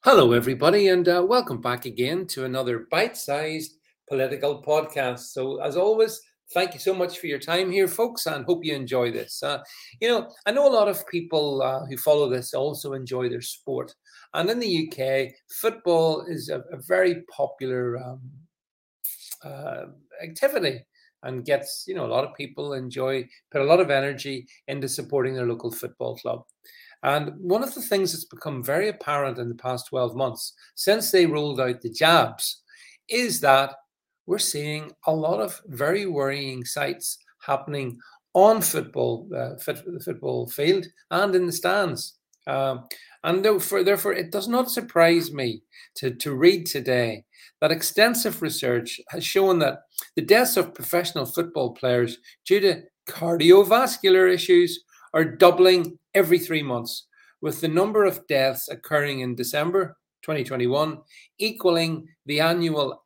Hello, everybody, and welcome back again to another bite-sized political podcast. So, as always, thank you so much for your time here, folks, and hope you enjoy this. I know a lot of people who follow this also enjoy their sport, and in the UK, football is a very popular uh, activity and gets a lot of people put a lot of energy into supporting their local football club. And one of the things that's become very apparent in the past 12 months since they rolled out the jabs is that we're seeing a lot of very worrying sights happening on the football field and in the stands. And therefore, it does not surprise me to read today that extensive research has shown that the deaths of professional football players due to cardiovascular issues are doubling every 3 months, with the number of deaths occurring in December 2021 equaling the annual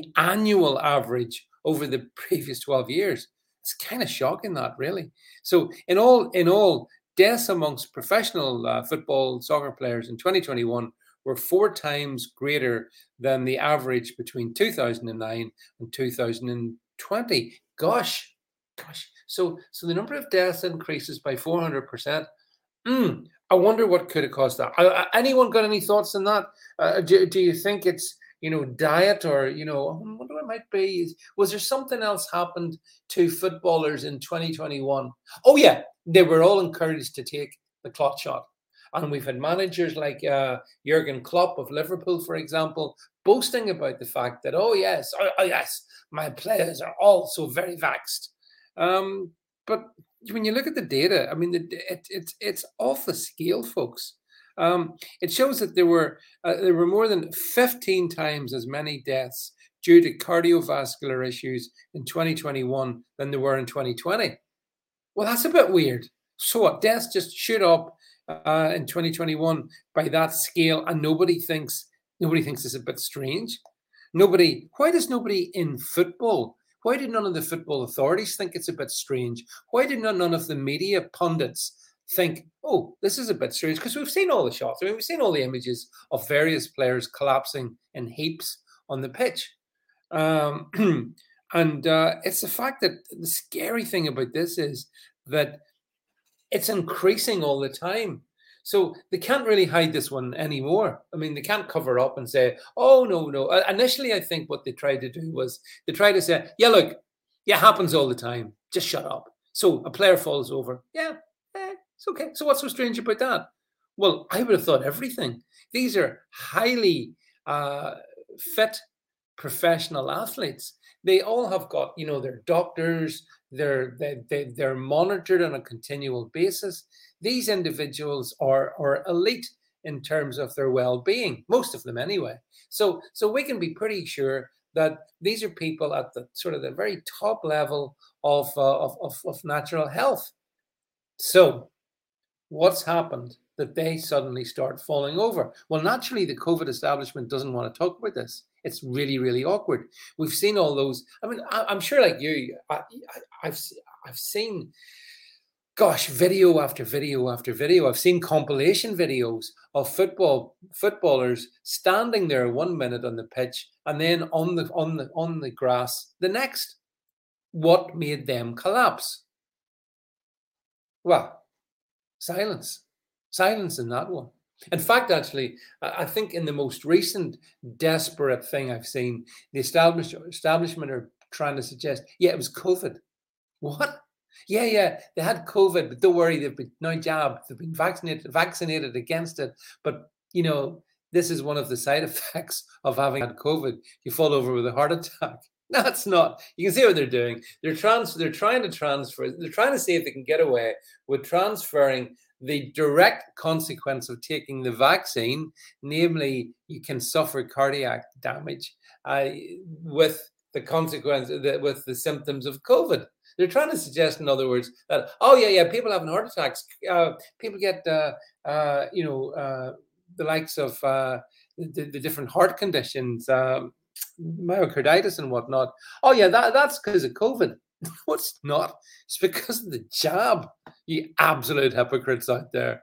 average over the previous 12 years. It's kind of shocking, that really. So in all, deaths amongst professional football soccer players in 2021 were 4 times greater than the average between 2009 and 2020. Gosh. So the number of deaths increases by 400%. I wonder what could have caused that. Anyone got any thoughts on that? Do you think it's diet, or I wonder what it might be? Was there something else happened to footballers in 2021? Oh yeah, they were all encouraged to take the clot shot. And we've had managers like Jurgen Klopp of Liverpool, for example, boasting about the fact that, oh yes, my players are all so very vaxxed. But when you look at the data, I mean, it's off the scale, folks. It shows that there were more than 15 times as many deaths due to cardiovascular issues in 2021 than there were in 2020. Well, that's a bit weird. So what? Deaths just shoot up in 2021 by that scale, and nobody thinks it's a bit strange. Why does nobody in football? Why did none of the football authorities think it's a bit strange? Why did none of the media pundits think, oh, this is a bit strange? Because we've seen all the shots. I mean, we've seen all the images of various players collapsing in heaps on the pitch. And it's the fact that the scary thing about this is that it's increasing all the time. So they can't really hide this one anymore. I mean, they can't cover up and say, oh, no. Initially, I think what they tried to do was they tried to say, yeah, look, yeah, it happens all the time. Just shut up. So a player falls over. Yeah, it's okay. So what's so strange about that? Well, I would have thought everything. These are highly fit professional athletes. They all have got, their doctors, they're monitored on a continual basis. These individuals are elite in terms of their well-being, most of them anyway. So we can be pretty sure that these are people at the sort of the very top level of natural health. So what's happened that they suddenly start falling over? Well, naturally, the COVID establishment doesn't want to talk about this. It's really, really awkward. We've seen all those. I mean, I'm sure, like you, I've seen, gosh, video after video after video. I've seen compilation videos of footballers standing there 1 minute on the pitch and then on the grass the next. What made them collapse? Well, silence in that one. In fact, actually, I think in the most recent desperate thing I've seen, the establishment are trying to suggest, yeah, it was COVID. What? Yeah, they had COVID, but don't worry, they've been now jabbed, they've been vaccinated against it. But this is one of the side effects of having had COVID. You fall over with a heart attack. No, it's not. You can see what they're doing. They're trying to transfer. They're trying to see if they can get away with transferring the direct consequence of taking the vaccine, namely you can suffer cardiac damage with the consequence with the symptoms of COVID. They're trying to suggest, in other words, that people having heart attacks, people get the likes of the different heart conditions, myocarditis and whatnot. Oh yeah, that's because of COVID. No, it's not. It's because of the jab. You absolute hypocrites out there.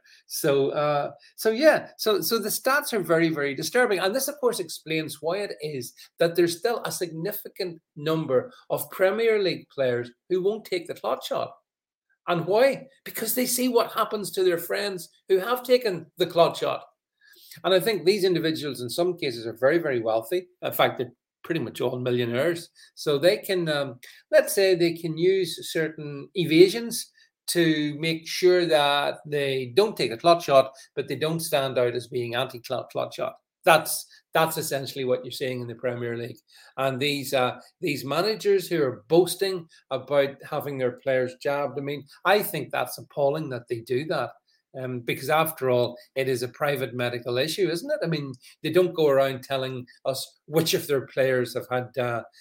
So the stats are very, very disturbing, and this, of course, explains why it is that there's still a significant number of Premier League players who won't take the clot shot. And why? Because they see what happens to their friends who have taken the clot shot. And I think these individuals, in some cases, are very, very wealthy. In fact, they're pretty much all millionaires. So they can, let's say, they can use certain evasions to make sure that they don't take a clot shot, but they don't stand out as being anti-clot shot. That's essentially what you're seeing in the Premier League. And these managers who are boasting about having their players jabbed, I mean, I think that's appalling that they do that. Because after all, it is a private medical issue, isn't it? I mean, they don't go around telling us which of their players have had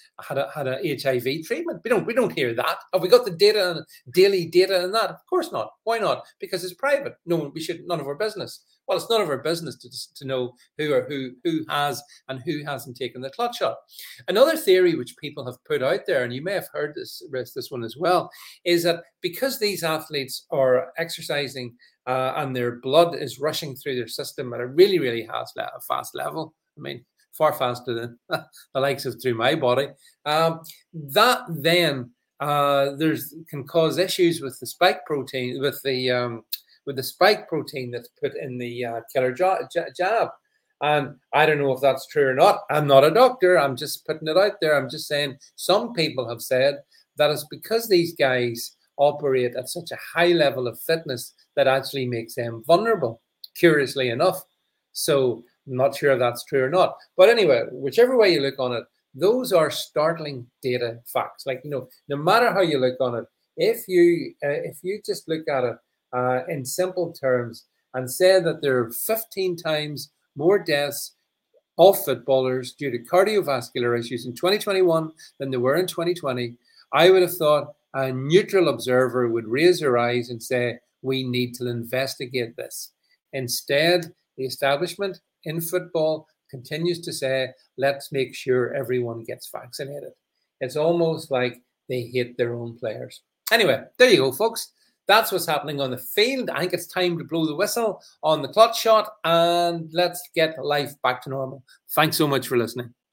a HIV treatment. We don't hear that. Have we got the data, daily data, on that? Of course not. Why not? Because it's private. No, none of our business. Well, it's none of our business to know who has and who hasn't taken the clot shot. Another theory which people have put out there, and you may have heard this one as well, is that because these athletes are exercising and their blood is rushing through their system at a really, really fast level. I mean, far faster than the likes of through my body. That then can cause issues with the spike protein, with the spike protein that's put in the killer jab. And I don't know if that's true or not. I'm not a doctor. I'm just putting it out there. I'm just saying some people have said that it's because these guys operate at such a high level of fitness that actually makes them vulnerable, curiously enough. So I'm not sure if that's true or not. But anyway, whichever way you look on it, those are startling data facts. Like, no matter how you look on it, if you just look at it in simple terms and say that there are 15 times more deaths of footballers due to cardiovascular issues in 2021 than there were in 2020, I would have thought a neutral observer would raise their eyes and say, we need to investigate this. Instead, the establishment in football continues to say, let's make sure everyone gets vaccinated. It's almost like they hate their own players. Anyway, there you go, folks. That's what's happening on the field. I think it's time to blow the whistle on the clot shot, and let's get life back to normal. Thanks so much for listening.